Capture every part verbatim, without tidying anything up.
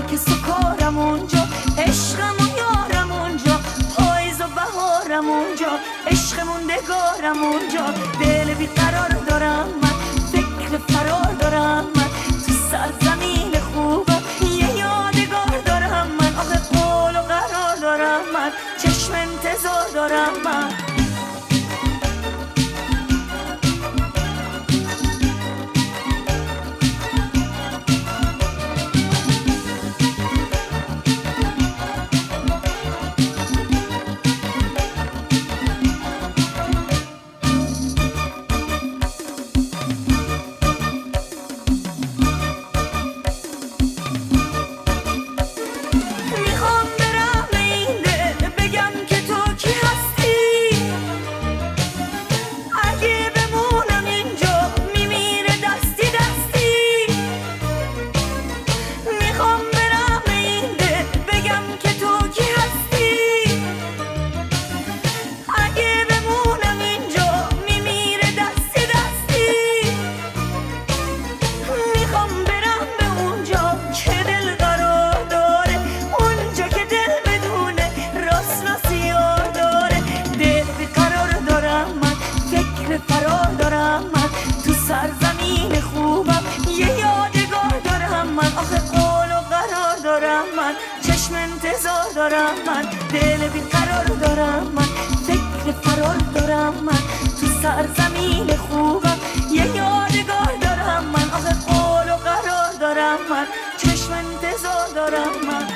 نرگس و کارم اونجا، عشقم و یارم اونجا، پاییز و بهارم اونجا، عشق موندگارم اونجا. دل بیقرار دارم من، فکر فرار دارم من، تو سرزمین خوبم یه یادگار دارم من. آخه قول و قرار دارم من، چشم انتظار دارم من. سرزمین خوبم یه یادگار دارم من. آخه قول و قرار دارم من، چشم انتظار دارم من. دل بیقرار دارم من، فکر فرار دارم من. تو سرزمین خوبم یه یادگار دارم من. آخه قول و قرار دارم من، چشم انتظار دارم من.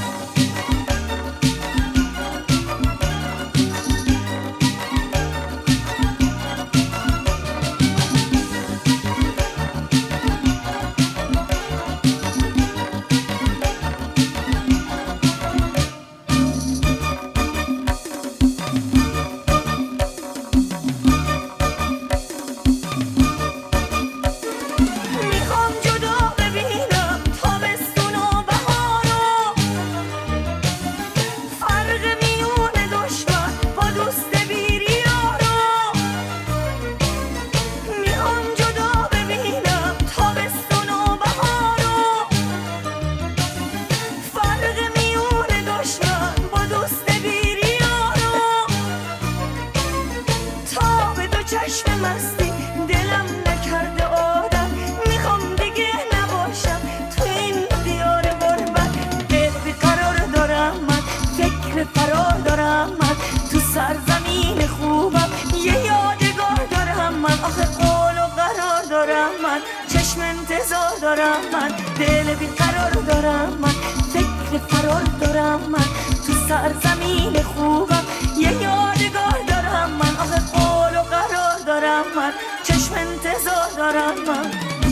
چشم مستی دلم نکرده آدم، میخوام دیگه نباشم تو این دیار غربت. دل بیقرار دارم من، فکر فرار دارم من. تو سرزمین خوبم یه یادگار دارم من. آخه قول و قرار دارم من، چشم انتظار دارم من. دل بیقرار دارم من، فکر فرار دارم من. تو سرزمین خوبم یه یادگار دارم من. آخه قول و قرار دارم من، چشم انتظار دارم من.